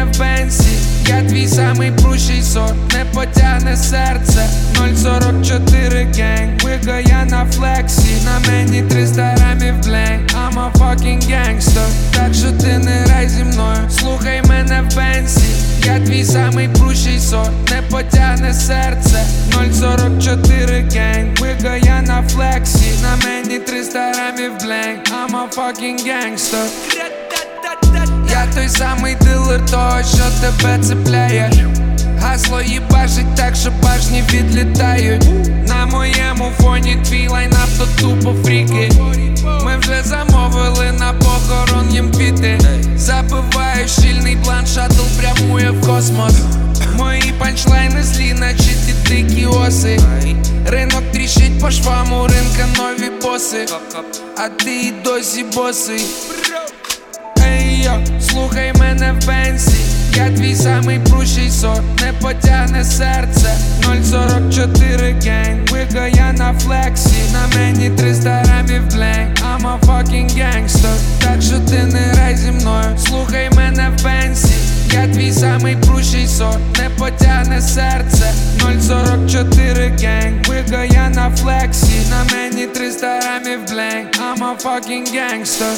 мене в бензі, я твій самий прущий сорт, не потягне серце. 044 генг, вига я на флексі, на мені 300 грамів блень, I'm a fucking gangster. Так що ти не грай зі мною, слухай мене в бензі, я твій самий прущий сорт, не потягне серце. 044 генг, вига я на флексі, на мені 300 грамів блень, I'm a fucking gangster. Я той самий дилер того, що тебе цепляє. Гасло їбашить так, що башні відлітають. На моєму фоні твій лайнап, то тупо фріки. Ми вже замовили на похорон їм квіти. Забиваю щільний блант, шаттл прямує в космос. Мої панчлайни злі, наче ті дикі оси. Ринок тріщить по швам, у ринка нові боси. А ти й досі босий. Ей йо, слухай мене в бензі, я твій самий прущий сорт, не потягне серце. 044 генг, вига я на флексі, на мені 300 грамів блень, I'm a fucking gangster. Так що ти не грай зі мною, слухай мене в бензі, я твій самий прущий сорт, не потягне серце. 044 генг, вига я на флексі, на мені 300 грамів блень, I'm a fucking gangster.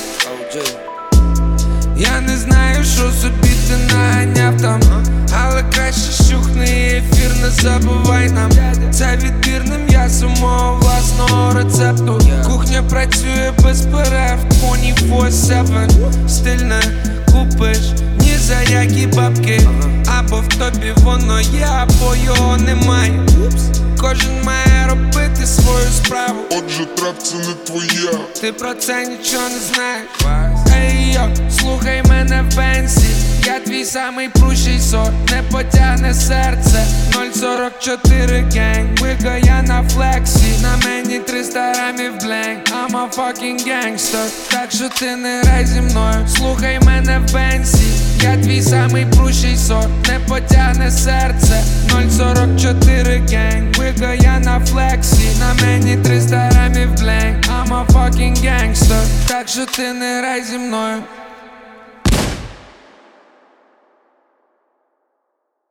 Я не знаю, що собі ти наганяв там, але краще щухни ефір, не забувай нам. Це відбірне м'ясо мого власного рецепту. Кухня працює без перерв 24/7. Стиль не купиш ні за які бабки. Або в тобі воно є, або його немає. Кожен має робити свою справу. Отже, трап це не твоє. Ти про це нічого не знаєш. Ей йо, слухай мене в бензі, я твій самий прущий сорт, не потягне серце. 044 генг, вига я на флексі, на мені 300 грамів блень, I'm a fucking gangster. Так що ти не грай зі мною, слухай мене в бензі, я твій самий прущий сорт, не потягне серце. 044 генг, вига я на флексі, на мені 300 грамів блень, I'm a fucking gangster. Так що ти не грай зі мною.